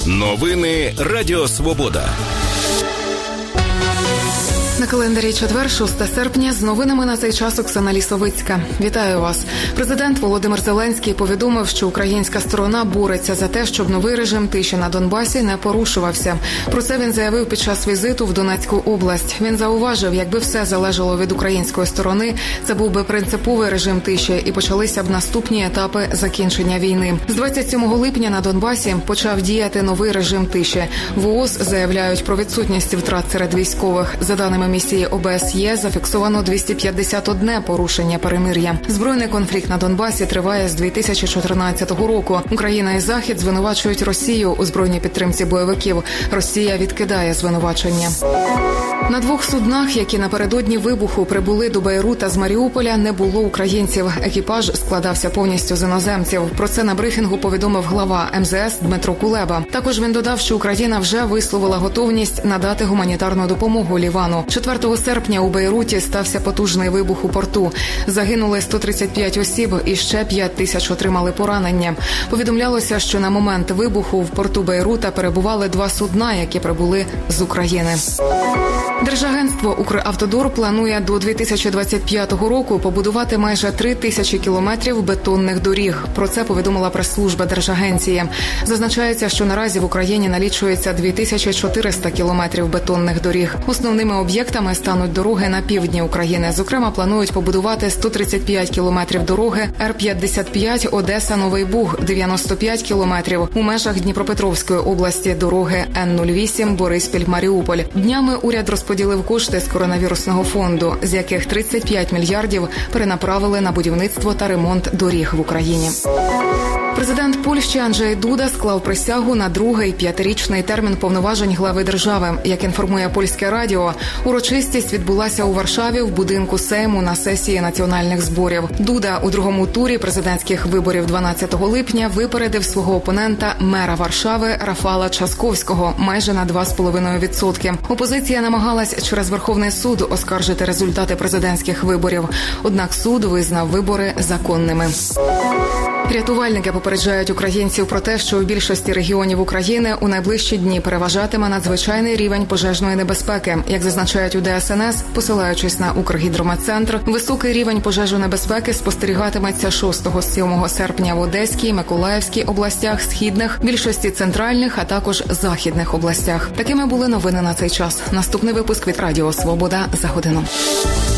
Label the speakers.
Speaker 1: Новини Радіо Свобода.
Speaker 2: На календарі четвер, 6 серпня, з новинами на цей час Оксана Лісовицька. Вітаю вас. Президент Володимир Зеленський повідомив, що українська сторона бореться за те, щоб новий режим тиші на Донбасі не порушувався. Про це він заявив під час візиту в Донецьку область. Він зауважив, якби все залежало від української сторони, це був би принциповий режим тиші і почалися б наступні етапи закінчення війни. З 27 липня на Донбасі почав діяти новий режим тиші. В ООС заявляють про відсутність втрат серед військових. За даними місії ОБСЄ, зафіксовано 251 порушення перемир'я. Збройний конфлікт на Донбасі триває з 2014 року. Україна і Захід звинувачують Росію у збройній підтримці бойовиків. Росія відкидає звинувачення. На двох суднах, які напередодні вибуху прибули до Бейрута з Маріуполя, не було українців. Екіпаж складався повністю з іноземців. Про це на брифінгу повідомив глава МЗС Дмитро Кулеба. Також він додав, що Україна вже висловила готовність надати гуманітарну допомогу Лівану. 4 серпня у Бейруті стався потужний вибух у порту. Загинули 135 осіб і ще 5 тисяч отримали поранення. Повідомлялося, що на момент вибуху в порту Бейрута перебували 2 судна, які прибули з України. Держагентство «Укравтодор» планує до 2025 року побудувати майже 3 тисячі кілометрів бетонних доріг. Про це повідомила прес-служба Держагенції. Зазначається, що наразі в Україні налічується 2400 кілометрів бетонних доріг. Основними об'єктами стануть дороги на півдні України. Зокрема, планують побудувати 135 кілометрів дороги Р-55 Одеса-Новий Буг, 95 кілометрів у межах Дніпропетровської області дороги Н-08 Бориспіль-Маріуполь. Днями уряд розподілив кошти з коронавірусного фонду, з яких 35 мільярдів перенаправили на будівництво та ремонт доріг в Україні. Президент Польщі Анджей Дуда склав присягу на другий 5-річний термін повноважень глави держави. Як інформує польське радіо, урочистість відбулася у Варшаві в будинку Сейму на сесії національних зборів. Дуда у другому турі президентських виборів 12 липня випередив свого опонента, мера Варшави Рафала Часковського, майже на 2,5%. Опозиція намагалась через Верховний суд оскаржити результати президентських виборів. Однак суд визнав вибори законними. Рятувальники попереджають українців про те, що у більшості регіонів України у найближчі дні переважатиме надзвичайний рівень пожежної небезпеки. Як зазначають у ДСНС, посилаючись на Укргідрометцентр, високий рівень пожежонебезпеки спостерігатиметься 6-7 серпня в Одеській, Миколаївській областях, східних, більшості центральних, а також західних областях. Такими були новини на цей час. Наступний випуск від Радіо Свобода за годину.